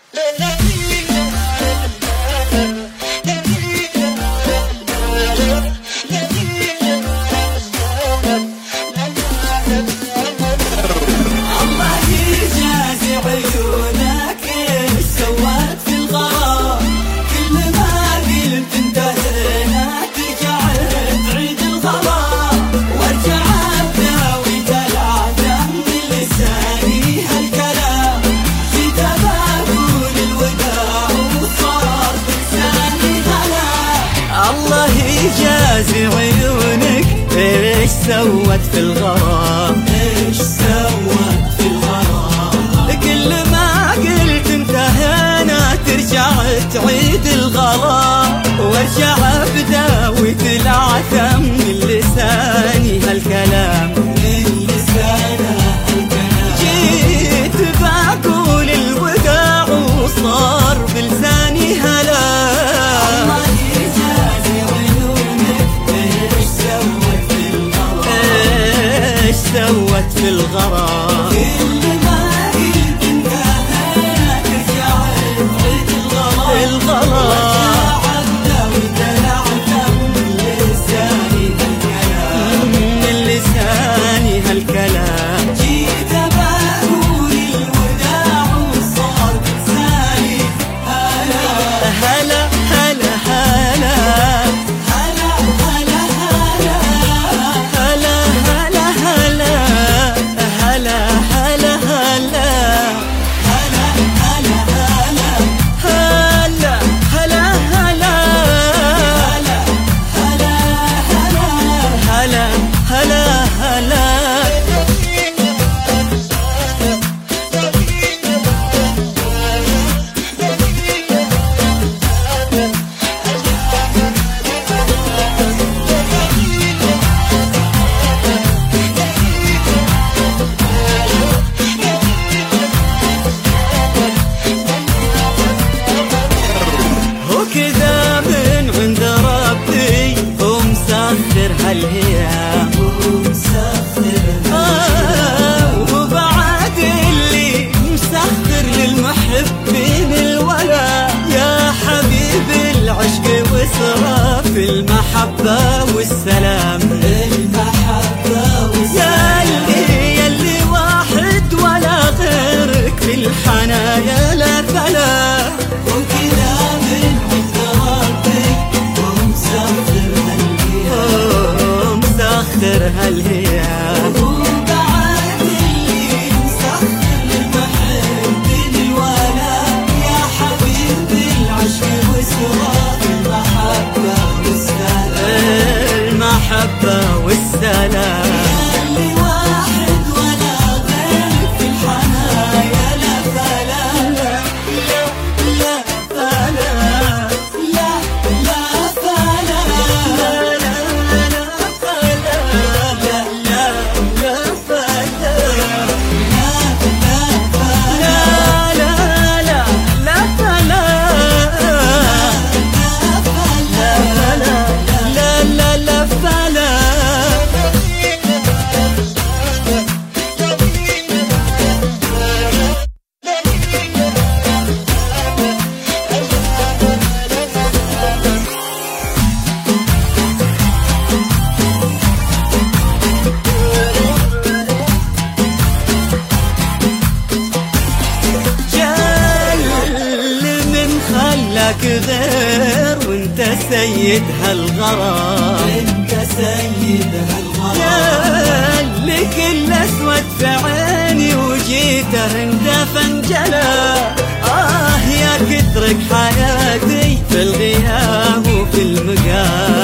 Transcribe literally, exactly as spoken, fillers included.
الله يجازي عيونك. ايش سوت في الغرام، ايش سوت في الغرام، كل ما قلت انتهينا ترجع تعيد الغرام، وارجع بداوي العثم من لساني هالكلام، من لسانه هالكلام. جيت بقول الوداع وصار بلساني هلا. سوت في الغرام، كل ما قلت انتهينا ترجع تعيد الغرام، الغرام ودلعت من لساني هالكلام، من لساني هالكلام. جيت بقول الوداع وصار بلساني هلا هلا هلا هلا هلا هلا هلا هلا هلا هلا هلا هلا هلا هلا. وكذا من عند ربي ومسخر هالهيام، آه وبعد اللي مسخر للمحبين الولا. يا حبيب العشق واسراف المحبة والسلام، المحبة والسلام. ياللي ياللي واحد ولا غيرك في الحنايا لا ثلا. وكذا من عند ربك ومسخر هالهيام، مسخر هالهيام. وبعد اللي مسخر للمحبين الولا. يا حبيب العشق واسراف المحبة والسلام، المحبة والسلام. ياللي واحد ولا غيرك في الحنايا لا فلا. لا لا فلا، لا لا فلا، لا لا لا فلا، لا لا لا فلا، لا لا لا لا فلا، لا لا لا فلا. خلاك غير وانت سيد هالغرام، انت سيد هالغرام. يا اللي كل اسود في عيني وجيته اندفن جلا. اه يا كترك حياتي في الغياب وفي المقام.